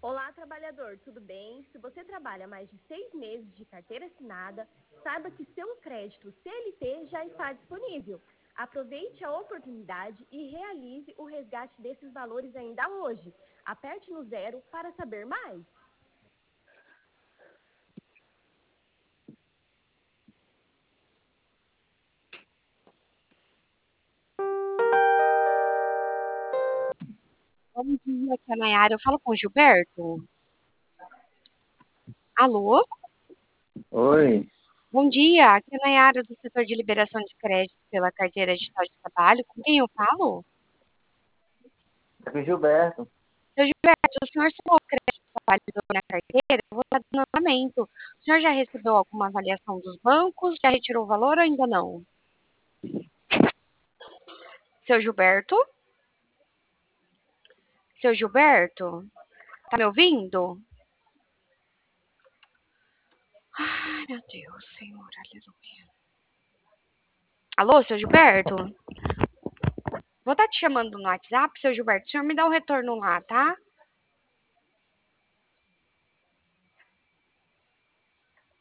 Olá, trabalhador, tudo bem? Se você trabalha mais de 6 meses de carteira assinada, saiba que seu crédito CLT já está disponível. Aproveite a oportunidade e realize o resgate desses valores ainda hoje. Aperte no 0 para saber mais. Bom dia, aqui é a Nayara. Eu falo com o Gilberto. Alô? Oi, Bom dia, aqui é a Nayara do setor de liberação de crédito pela carteira digital de trabalho. Com quem eu falo? aqui é o Gilberto. Seu Gilberto, o senhor salvou o crédito válido na carteira? Eu vou dar dando andamento. O senhor já recebeu alguma avaliação dos bancos? Já retirou o valor ou ainda não? Seu Gilberto? Seu Gilberto? Tá me ouvindo? Ai, meu Deus, Senhor, aleluia. Alô, seu Gilberto? Vou estar te chamando no WhatsApp, seu Gilberto. O senhor me dá um retorno lá, tá?